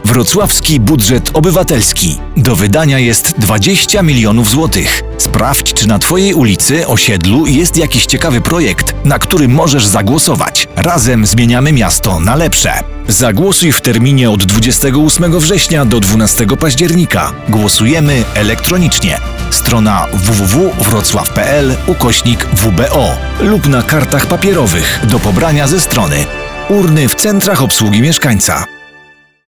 Wrocławski budżet obywatelski. Do wydania jest 20 milionów złotych. Sprawdź, czy na Twojej ulicy, osiedlu jest jakiś ciekawy projekt, na który możesz zagłosować. Razem zmieniamy miasto na lepsze. Zagłosuj w terminie od 28 września do 12 października. Głosujemy elektronicznie. Strona www.wrocław.pl/WBO lub na kartach papierowych do pobrania ze strony. Urny w centrach obsługi mieszkańca.